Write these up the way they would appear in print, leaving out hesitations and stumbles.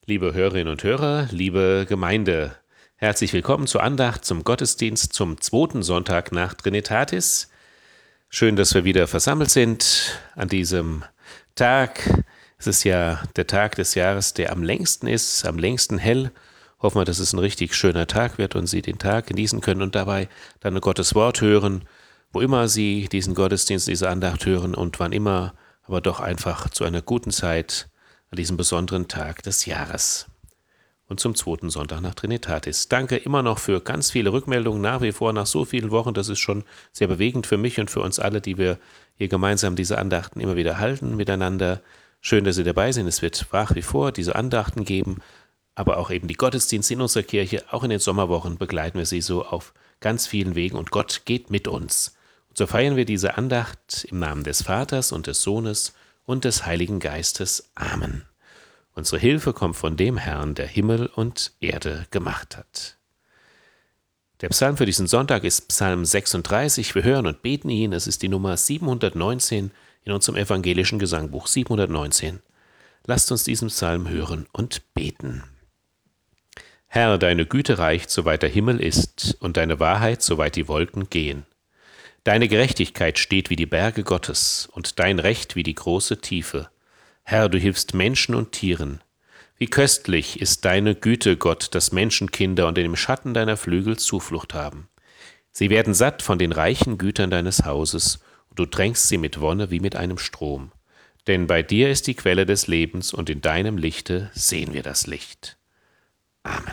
Liebe Hörerinnen und Hörer, liebe Gemeinde, herzlich willkommen zur Andacht zum Gottesdienst zum zweiten Sonntag nach Trinitatis. Schön, dass wir wieder versammelt sind an diesem Tag. Es ist ja der Tag des Jahres, der am längsten ist, am längsten hell. Hoffen wir, dass es ein richtig schöner Tag wird und Sie den Tag genießen können und dabei dann Gottes Wort hören, wo immer Sie diesen Gottesdienst, diese Andacht hören und wann immer, aber doch einfach zu einer guten Zeit an diesem besonderen Tag des Jahres und zum zweiten Sonntag nach Trinitatis. Danke immer noch für ganz viele Rückmeldungen, nach wie vor nach so vielen Wochen. Das ist schon sehr bewegend für mich und für uns alle, die wir hier gemeinsam diese Andachten immer wieder halten miteinander. Schön, dass Sie dabei sind. Es wird nach wie vor diese Andachten geben, aber auch eben die Gottesdienste in unserer Kirche. Auch in den Sommerwochen begleiten wir Sie so auf ganz vielen Wegen und Gott geht mit uns. Und so feiern wir diese Andacht im Namen des Vaters und des Sohnes und des Heiligen Geistes. Amen. Unsere Hilfe kommt von dem Herrn, der Himmel und Erde gemacht hat. Der Psalm für diesen Sonntag ist Psalm 36. Wir hören und beten ihn. Es ist die Nummer 719 in unserem evangelischen Gesangbuch 719. Lasst uns diesen Psalm hören und beten. Herr, deine Güte reicht, soweit der Himmel ist, und deine Wahrheit, soweit die Wolken gehen. Deine Gerechtigkeit steht wie die Berge Gottes und dein Recht wie die große Tiefe. Herr, du hilfst Menschen und Tieren. Wie köstlich ist deine Güte, Gott, dass Menschenkinder unter dem Schatten deiner Flügel Zuflucht haben. Sie werden satt von den reichen Gütern deines Hauses, und du tränkst sie mit Wonne wie mit einem Strom. Denn bei dir ist die Quelle des Lebens, und in deinem Lichte sehen wir das Licht. Amen.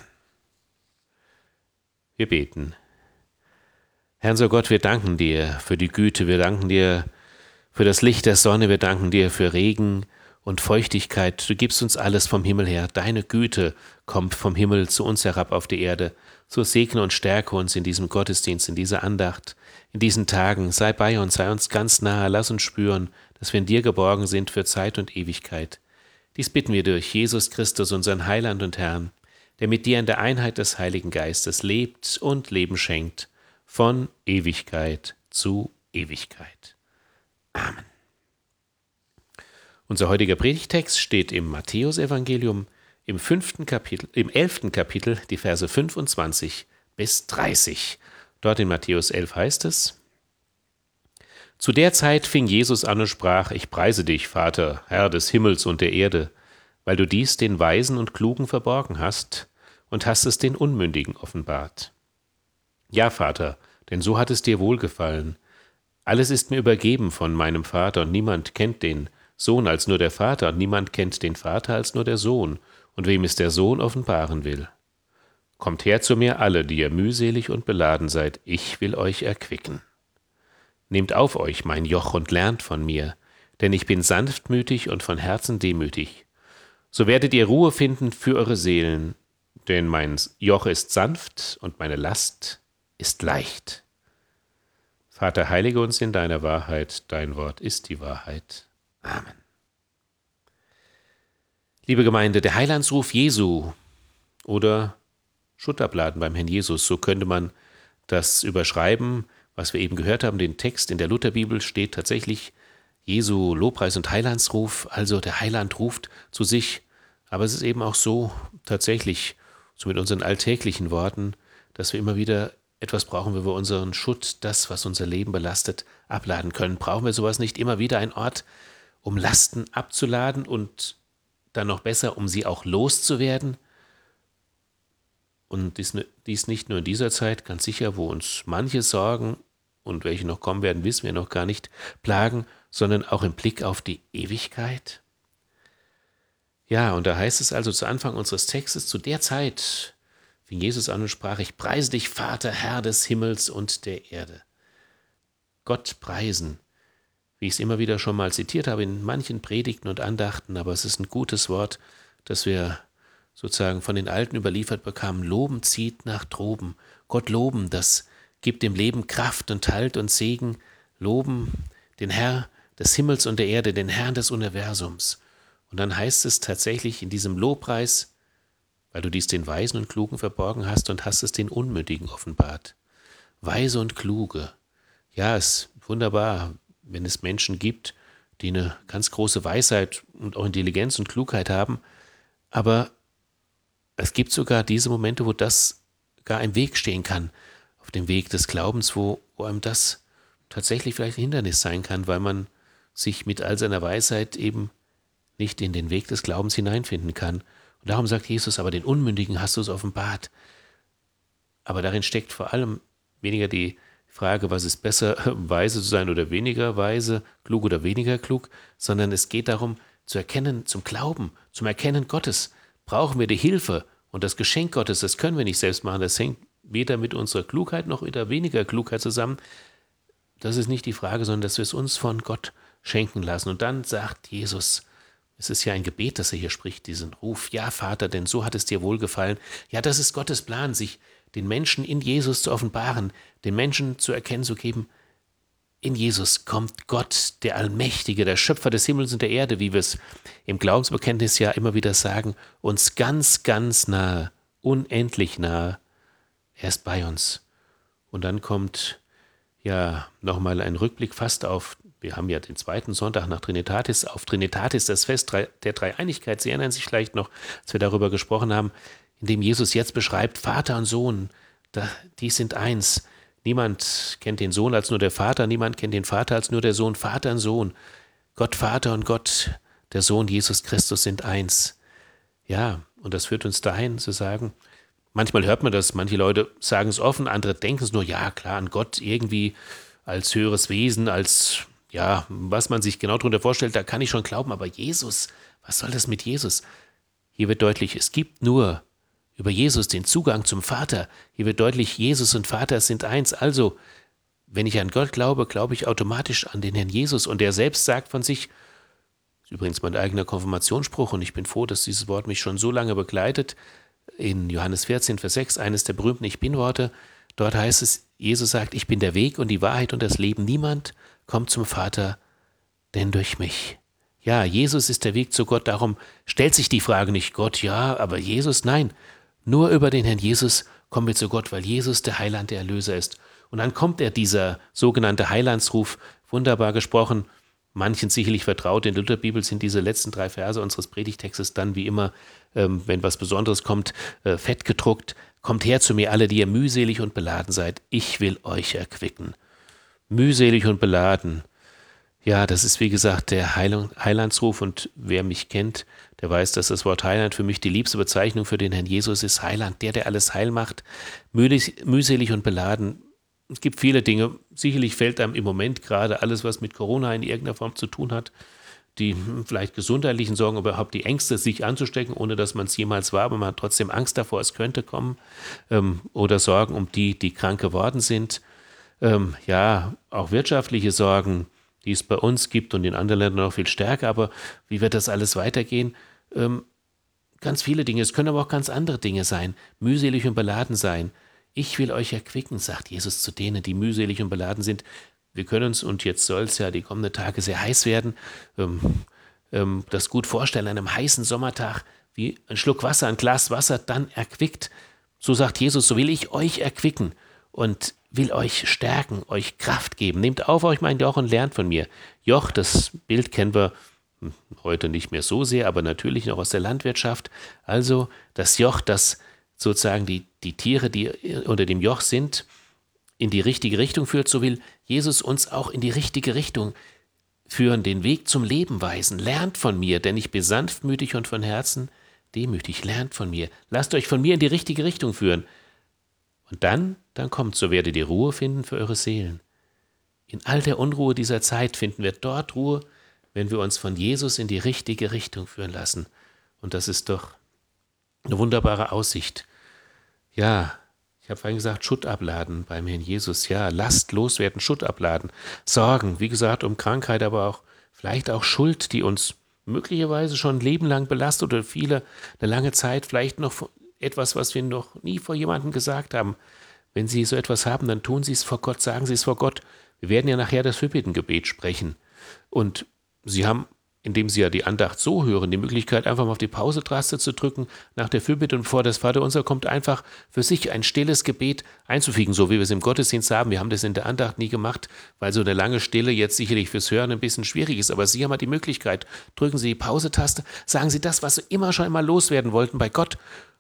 Wir beten. Herr unser Gott, wir danken dir für die Güte, wir danken dir für das Licht der Sonne, wir danken dir für Regen und Feuchtigkeit. Du gibst uns alles vom Himmel her. Deine Güte kommt vom Himmel zu uns herab auf die Erde. So segne und stärke uns in diesem Gottesdienst, in dieser Andacht, in diesen Tagen. Sei bei uns, sei uns ganz nahe. Lass uns spüren, dass wir in dir geborgen sind für Zeit und Ewigkeit. Dies bitten wir durch Jesus Christus, unseren Heiland und Herrn, der mit dir in der Einheit des Heiligen Geistes lebt und Leben schenkt, von Ewigkeit zu Ewigkeit. Amen. Unser heutiger Predigtext steht im Matthäusevangelium im 11. Kapitel, die Verse 25 bis 30. Dort in Matthäus 11 heißt es: Zu der Zeit fing Jesus an und sprach: Ich preise dich, Vater, Herr des Himmels und der Erde, weil du dies den Weisen und Klugen verborgen hast und hast es den Unmündigen offenbart. Ja, Vater, denn so hat es dir wohlgefallen. Alles ist mir übergeben von meinem Vater, und niemand kennt den Sohn als nur der Vater, und niemand kennt den Vater als nur der Sohn, und wem es der Sohn offenbaren will. Kommt her zu mir alle, die ihr mühselig und beladen seid, ich will euch erquicken. Nehmt auf euch mein Joch und lernt von mir, denn ich bin sanftmütig und von Herzen demütig. So werdet ihr Ruhe finden für eure Seelen, denn mein Joch ist sanft und meine Last ist leicht. Vater, heilige uns in deiner Wahrheit, dein Wort ist die Wahrheit. Amen. Liebe Gemeinde, der Heilandsruf Jesu oder Schutterbladen beim Herrn Jesus, so könnte man das überschreiben, was wir eben gehört haben. Den Text in der Lutherbibel steht tatsächlich Jesu Lobpreis und Heilandsruf, also der Heiland ruft zu sich. Aber es ist eben auch so tatsächlich, so mit unseren alltäglichen Worten, dass wir immer wieder etwas brauchen, wo wir unseren Schutt, das, was unser Leben belastet, abladen können. Brauchen wir sowas nicht immer wieder, einen Ort, um Lasten abzuladen und dann noch besser, um sie auch loszuwerden? Und dies nicht nur in dieser Zeit, ganz sicher, wo uns manche Sorgen und welche noch kommen werden, wissen wir noch gar nicht, plagen, sondern auch im Blick auf die Ewigkeit? Ja, und da heißt es also zu Anfang unseres Textes: Zu der Zeit fing Jesus an und sprach: Ich preise dich, Vater, Herr des Himmels und der Erde. Gott preisen, wie ich es immer wieder schon mal zitiert habe in manchen Predigten und Andachten, aber es ist ein gutes Wort, das wir sozusagen von den Alten überliefert bekamen. Loben zieht nach droben. Gott loben, das gibt dem Leben Kraft und Halt und Segen. Loben den Herr des Himmels und der Erde, den Herrn des Universums. Und dann heißt es tatsächlich in diesem Lobpreis: Weil du dies den Weisen und Klugen verborgen hast und hast es den Unmündigen offenbart. Weise und Kluge. Ja, es ist wunderbar, wenn es Menschen gibt, die eine ganz große Weisheit und auch Intelligenz und Klugheit haben, aber es gibt sogar diese Momente, wo das gar im Weg stehen kann, auf dem Weg des Glaubens, wo einem das tatsächlich vielleicht ein Hindernis sein kann, weil man sich mit all seiner Weisheit eben nicht in den Weg des Glaubens hineinfinden kann. Und darum sagt Jesus, aber den Unmündigen hast du es offenbart. Aber darin steckt vor allem weniger die Frage, was ist besser, weise zu sein oder weniger weise, klug oder weniger klug, sondern es geht darum, zu erkennen, zum Glauben, zum Erkennen Gottes, brauchen wir die Hilfe und das Geschenk Gottes, das können wir nicht selbst machen, das hängt weder mit unserer Klugheit noch mit der weniger Klugheit zusammen. Das ist nicht die Frage, sondern dass wir es uns von Gott schenken lassen. Und dann sagt Jesus, es ist ja ein Gebet, das er hier spricht, diesen Ruf, ja Vater, denn so hat es dir wohlgefallen. Ja, das ist Gottes Plan, sich den Menschen in Jesus zu offenbaren, den Menschen zu erkennen zu geben, in Jesus kommt Gott, der Allmächtige, der Schöpfer des Himmels und der Erde, wie wir es im Glaubensbekenntnis ja immer wieder sagen, uns ganz, ganz nahe, unendlich nahe. Er ist bei uns. Und dann kommt ja nochmal ein Rückblick fast auf, wir haben ja den zweiten Sonntag nach Trinitatis, auf Trinitatis, das Fest der Dreieinigkeit. Sie erinnern sich vielleicht noch, als wir darüber gesprochen haben, in dem Jesus jetzt beschreibt, Vater und Sohn, die sind eins. Niemand kennt den Sohn als nur der Vater, niemand kennt den Vater als nur der Sohn, Vater und Sohn. Gott Vater und Gott, der Sohn Jesus Christus sind eins. Ja, und das führt uns dahin zu sagen, manchmal hört man das, manche Leute sagen es offen, andere denken es nur, ja klar, an Gott irgendwie als höheres Wesen, als, ja, was man sich genau darunter vorstellt, da kann ich schon glauben, aber Jesus, was soll das mit Jesus? Hier wird deutlich, es gibt nur über Jesus den Zugang zum Vater. Hier wird deutlich, Jesus und Vater sind eins. Also, wenn ich an Gott glaube, glaube ich automatisch an den Herrn Jesus. Und er selbst sagt von sich, das ist übrigens mein eigener Konfirmationsspruch, und ich bin froh, dass dieses Wort mich schon so lange begleitet, in Johannes 14, Vers 6, eines der berühmten Ich Bin-Worte, dort heißt es, Jesus sagt, ich bin der Weg und die Wahrheit und das Leben. Niemand kommt zum Vater, denn durch mich. Ja, Jesus ist der Weg zu Gott, darum stellt sich die Frage nicht, Gott, ja, aber Jesus, nein. Nur über den Herrn Jesus kommen wir zu Gott, weil Jesus der Heiland, der Erlöser ist. Und dann kommt dieser sogenannte Heilandsruf, wunderbar gesprochen, manchen sicherlich vertraut. In der Lutherbibel sind diese letzten 3 Verse unseres Predigtextes dann wie immer, wenn was Besonderes kommt, fett gedruckt. Kommt her zu mir alle, die ihr mühselig und beladen seid. Ich will euch erquicken. Mühselig und beladen. Ja, das ist wie gesagt der Heilandsruf, und wer mich kennt, der weiß, dass das Wort Heiland für mich die liebste Bezeichnung für den Herrn Jesus ist. Heiland, der alles heil macht, mühselig und beladen. Es gibt viele Dinge, sicherlich fällt einem im Moment gerade alles, was mit Corona in irgendeiner Form zu tun hat, die vielleicht gesundheitlichen Sorgen, aber überhaupt die Ängste, sich anzustecken, ohne dass man es jemals war, aber man hat trotzdem Angst davor, es könnte kommen, oder Sorgen um die krank geworden sind. Ja, auch wirtschaftliche Sorgen, die es bei uns gibt und in anderen Ländern noch viel stärker, aber wie wird das alles weitergehen? Ganz viele Dinge, es können aber auch ganz andere Dinge sein, mühselig und beladen sein. Ich will euch erquicken, sagt Jesus zu denen, die mühselig und beladen sind. Wir können uns, und jetzt soll es ja die kommenden Tage sehr heiß werden, das gut vorstellen, an einem heißen Sommertag, wie ein Schluck Wasser, ein Glas Wasser, dann erquickt. So sagt Jesus, so will ich euch erquicken und will euch stärken, euch Kraft geben. Nehmt auf euch mein Joch und lernt von mir. Joch, das Bild kennen wir heute nicht mehr so sehr, aber natürlich noch aus der Landwirtschaft. Also das Joch, das sozusagen die Tiere, die unter dem Joch sind, in die richtige Richtung führt, so will Jesus uns auch in die richtige Richtung führen, den Weg zum Leben weisen. Lernt von mir, denn ich bin sanftmütig und von Herzen demütig. Lernt von mir. Lasst euch von mir in die richtige Richtung führen. Und dann kommt, so werdet ihr Ruhe finden für eure Seelen. In all der Unruhe dieser Zeit finden wir dort Ruhe, wenn wir uns von Jesus in die richtige Richtung führen lassen. Und das ist doch eine wunderbare Aussicht. Ja, ich habe vorhin gesagt, Schutt abladen beim Herrn Jesus. Ja, Last loswerden, Schutt abladen. Sorgen, wie gesagt, um Krankheit, aber auch vielleicht auch Schuld, die uns möglicherweise schon ein Leben lang belastet oder viele eine lange Zeit, vielleicht noch etwas, was wir noch nie vor jemandem gesagt haben. Wenn Sie so etwas haben, dann tun Sie es vor Gott, sagen Sie es vor Gott. Wir werden ja nachher das Fürbittengebet sprechen. Und Sie haben, indem Sie ja die Andacht so hören, die Möglichkeit, einfach mal auf die Pause-Taste zu drücken nach der Fürbitte, und bevor das Vaterunser kommt, einfach für sich ein stilles Gebet einzufügen, so wie wir es im Gottesdienst haben. Wir haben das in der Andacht nie gemacht, weil so eine lange Stille jetzt sicherlich fürs Hören ein bisschen schwierig ist. Aber Sie haben halt die Möglichkeit, drücken Sie die Pause-Taste, sagen Sie das, was Sie immer schon einmal loswerden wollten bei Gott,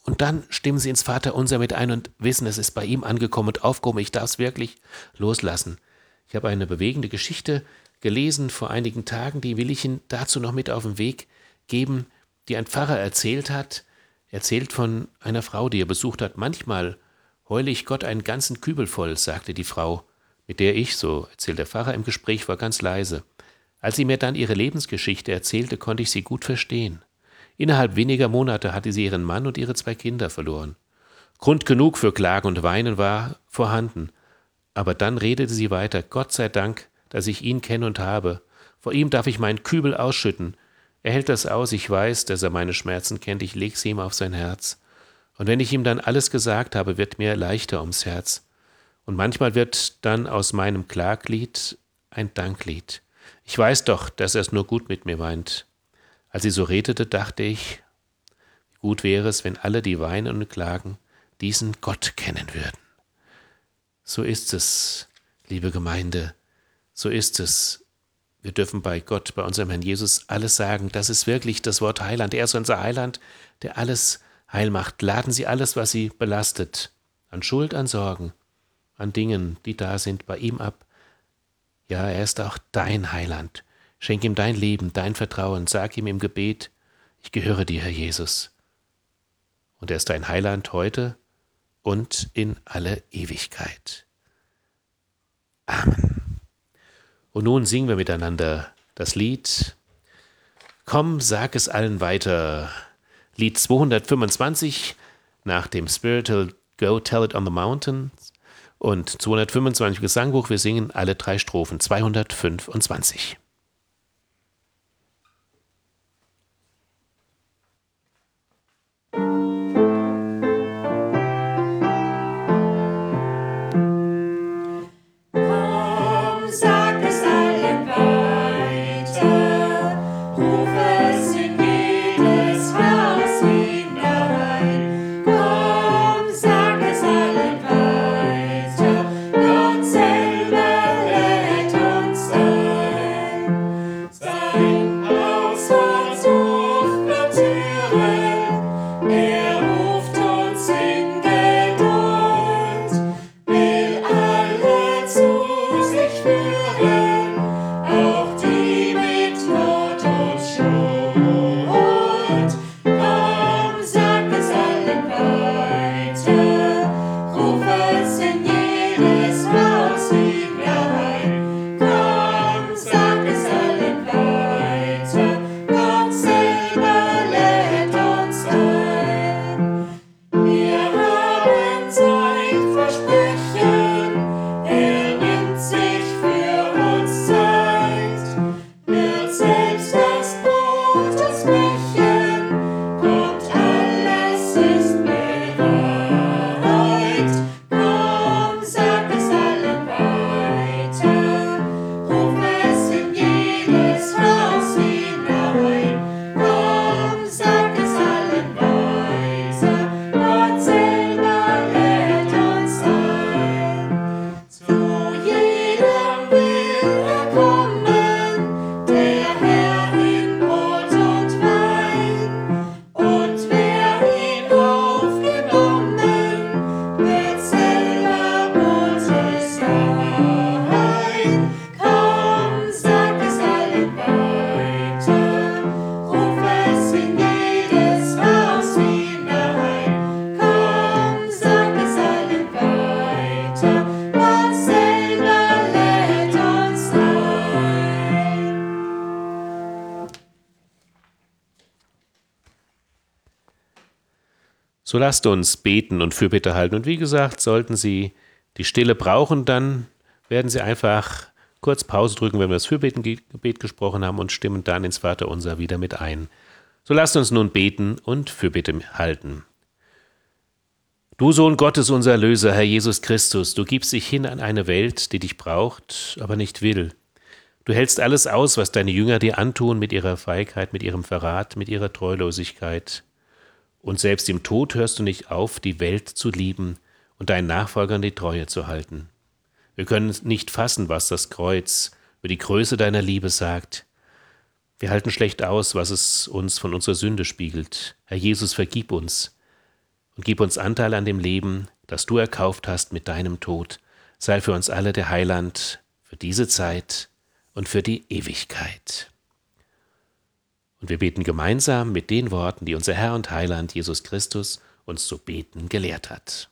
Und dann stimmen sie ins Vaterunser mit ein und wissen, es ist bei ihm angekommen und aufgehoben. Ich darf es wirklich loslassen. Ich habe eine bewegende Geschichte gelesen vor einigen Tagen, die will ich Ihnen dazu noch mit auf den Weg geben, die ein Pfarrer erzählt hat. Erzählt von einer Frau, die er besucht hat. Manchmal heule ich Gott einen ganzen Kübel voll, sagte die Frau, mit der ich, so erzählt der Pfarrer, im Gespräch war, ganz leise. Als sie mir dann ihre Lebensgeschichte erzählte, konnte ich sie gut verstehen. Innerhalb weniger Monate hatte sie ihren Mann und ihre 2 Kinder verloren. Grund genug für Klagen und Weinen war vorhanden. Aber dann redete sie weiter: Gott sei Dank, dass ich ihn kenne und habe. Vor ihm darf ich meinen Kübel ausschütten. Er hält das aus, ich weiß, dass er meine Schmerzen kennt, ich leg sie ihm auf sein Herz. Und wenn ich ihm dann alles gesagt habe, wird mir leichter ums Herz. Und manchmal wird dann aus meinem Klaglied ein Danklied. Ich weiß doch, dass er es nur gut mit mir meint. Als sie so redete, dachte ich, wie gut wäre es, wenn alle, die weinen und klagen, diesen Gott kennen würden. So ist es, liebe Gemeinde, so ist es. Wir dürfen bei Gott, bei unserem Herrn Jesus alles sagen. Das ist wirklich das Wort Heiland. Er ist unser Heiland, der alles heil macht. Laden Sie alles, was Sie belastet, an Schuld, an Sorgen, an Dingen, die da sind, bei ihm ab. Ja, er ist auch dein Heiland. Schenk ihm dein Leben, dein Vertrauen. Sag ihm im Gebet: Ich gehöre dir, Herr Jesus. Und er ist dein Heiland heute und in alle Ewigkeit. Amen. Und nun singen wir miteinander das Lied Komm, sag es allen weiter. Lied 225 nach dem Spiritual Go Tell It on the Mountains und 225 Gesangbuch. Wir singen alle 3 Strophen. 225. So lasst uns beten und Fürbitte halten. Und wie gesagt, sollten Sie die Stille brauchen, dann werden Sie einfach kurz Pause drücken, wenn wir das Fürbetgebet gesprochen haben, und stimmen dann ins Vaterunser wieder mit ein. So lasst uns nun beten und Fürbitte halten. Du Sohn Gottes, unser Erlöser, Herr Jesus Christus, du gibst dich hin an eine Welt, die dich braucht, aber nicht will. Du hältst alles aus, was deine Jünger dir antun, mit ihrer Feigheit, mit ihrem Verrat, mit ihrer Treulosigkeit. Und selbst im Tod hörst du nicht auf, die Welt zu lieben und deinen Nachfolgern die Treue zu halten. Wir können nicht fassen, was das Kreuz über die Größe deiner Liebe sagt. Wir halten schlecht aus, was es uns von unserer Sünde spiegelt. Herr Jesus, vergib uns. und gib uns Anteil an dem Leben, das du erkauft hast mit deinem Tod. Sei für uns alle der Heiland für diese Zeit und für die Ewigkeit. Und wir beten gemeinsam mit den Worten, die unser Herr und Heiland Jesus Christus uns zu beten gelehrt hat.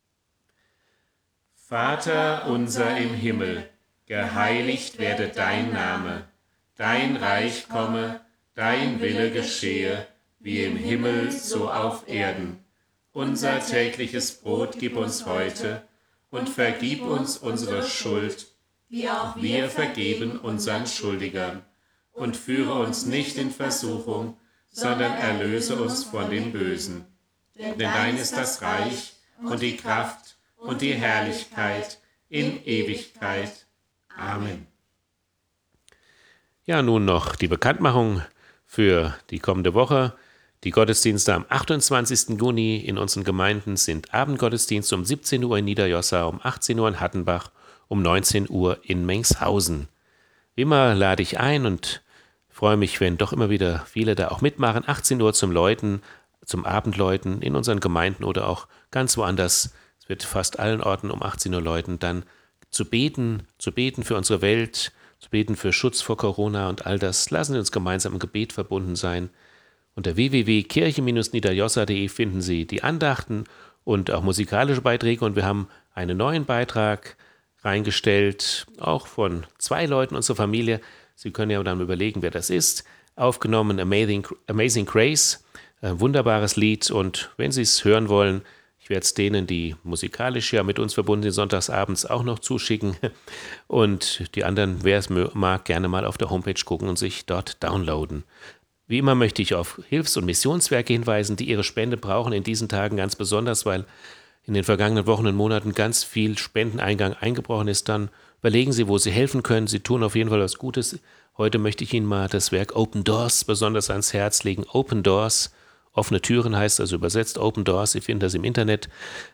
Vater unser im Himmel, geheiligt werde dein Name, dein Reich komme, dein Wille geschehe, wie im Himmel so auf Erden. Unser tägliches Brot gib uns heute und vergib uns unsere Schuld, wie auch wir vergeben unseren Schuldigern. Und führe uns nicht in Versuchung, sondern erlöse uns von dem Bösen. Denn dein ist das Reich und die Kraft und die Herrlichkeit in Ewigkeit. Amen. Ja, nun noch die Bekanntmachung für die kommende Woche. Die Gottesdienste am 28. Juni in unseren Gemeinden sind Abendgottesdienst um 17 Uhr in Niederjossa, um 18 Uhr in Hattenbach, um 19 Uhr in Mengshausen. Wie immer lade ich ein und freue mich, wenn doch immer wieder viele da auch mitmachen. 18 Uhr zum Läuten, zum Abendläuten in unseren Gemeinden oder auch ganz woanders. Es wird fast allen Orten um 18 Uhr läuten. Dann zu beten für unsere Welt, zu beten für Schutz vor Corona und all das. Lassen Sie uns gemeinsam im Gebet verbunden sein. Unter www.kirche-niederjossa.de finden Sie die Andachten und auch musikalische Beiträge. Und wir haben einen neuen Beitrag reingestellt, auch von 2 Leuten unserer Familie. Sie können ja dann überlegen, wer das ist. Aufgenommen Amazing Grace, ein wunderbares Lied. Und wenn Sie es hören wollen, ich werde es denen, die musikalisch ja mit uns verbunden sind, sonntagsabends auch noch zuschicken. Und die anderen, wer es mag, gerne mal auf der Homepage gucken und sich dort downloaden. Wie immer möchte ich auf Hilfs- und Missionswerke hinweisen, die ihre Spende brauchen in diesen Tagen ganz besonders, weil in den vergangenen Wochen und Monaten ganz viel Spendeneingang eingebrochen ist. Dann überlegen Sie, wo Sie helfen können. Sie tun auf jeden Fall was Gutes. Heute möchte ich Ihnen mal das Werk Open Doors besonders ans Herz legen. Open Doors, offene Türen heißt also übersetzt Open Doors. Sie finden das im Internet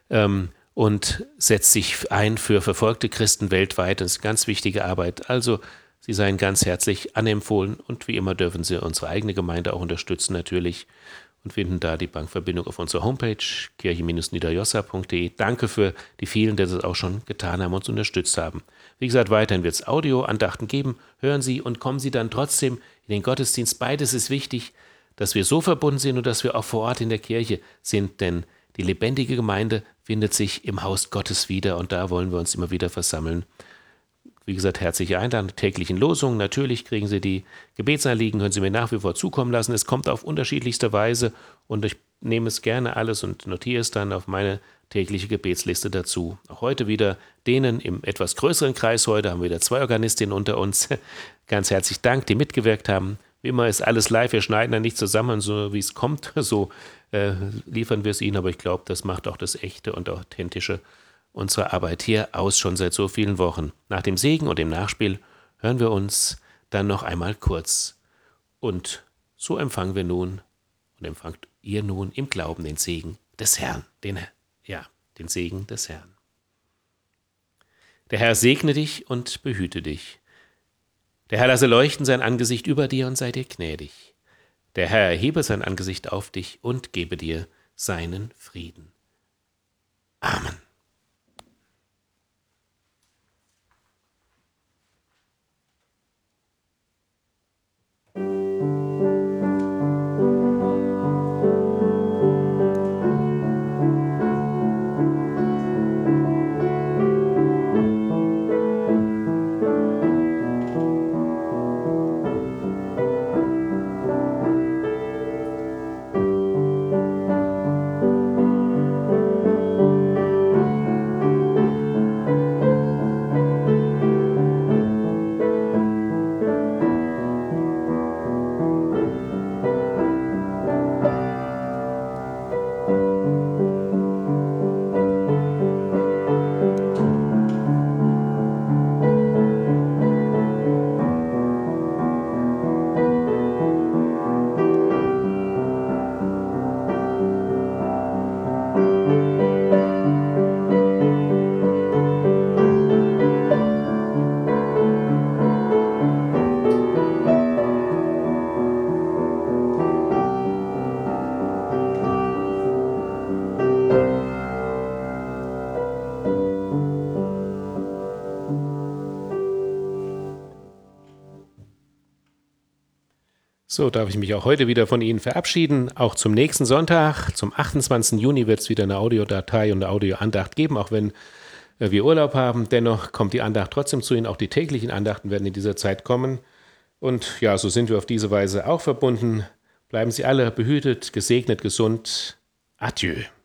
und setzt sich ein für verfolgte Christen weltweit. Das ist eine ganz wichtige Arbeit. Also Sie seien ganz herzlich anempfohlen und wie immer dürfen Sie unsere eigene Gemeinde auch unterstützen natürlich und finden da die Bankverbindung auf unserer Homepage kirche-niederjossa.de. Danke für die vielen, die das auch schon getan haben und uns unterstützt haben. Wie gesagt, weiterhin wird es Audioandachten geben. Hören Sie und kommen Sie dann trotzdem in den Gottesdienst. Beides ist wichtig, dass wir so verbunden sind und dass wir auch vor Ort in der Kirche sind, denn die lebendige Gemeinde findet sich im Haus Gottes wieder und da wollen wir uns immer wieder versammeln. Wie gesagt, herzliche Einladung, täglichen Losungen. Natürlich kriegen Sie die Gebetsanliegen, können Sie mir nach wie vor zukommen lassen. Es kommt auf unterschiedlichste Weise und ich nehme es gerne alles und notiere es dann auf meine tägliche Gebetsliste dazu. Auch heute wieder denen im etwas größeren Kreis. Heute haben wir wieder 2 Organistinnen unter uns. Ganz herzlich Dank, die mitgewirkt haben. Wie immer ist alles live, wir schneiden da nicht zusammen, so wie es kommt, so liefern wir es Ihnen. Aber ich glaube, das macht auch das Echte und Authentische unsere Arbeit hier aus, schon seit so vielen Wochen. Nach dem Segen und dem Nachspiel hören wir uns dann noch einmal kurz. Und so empfangen wir nun und empfangt ihr nun im Glauben den Segen des Herrn, den Segen des Herrn. Der Herr segne dich und behüte dich. Der Herr lasse leuchten sein Angesicht über dir und sei dir gnädig. Der Herr erhebe sein Angesicht auf dich und gebe dir seinen Frieden. Amen. So darf ich mich auch heute wieder von Ihnen verabschieden. Auch zum nächsten Sonntag, zum 28. Juni, wird es wieder eine Audiodatei und eine Audioandacht geben, auch wenn wir Urlaub haben. Dennoch kommt die Andacht trotzdem zu Ihnen. Auch die täglichen Andachten werden in dieser Zeit kommen. Und ja, so sind wir auf diese Weise auch verbunden. Bleiben Sie alle behütet, gesegnet, gesund. Adieu.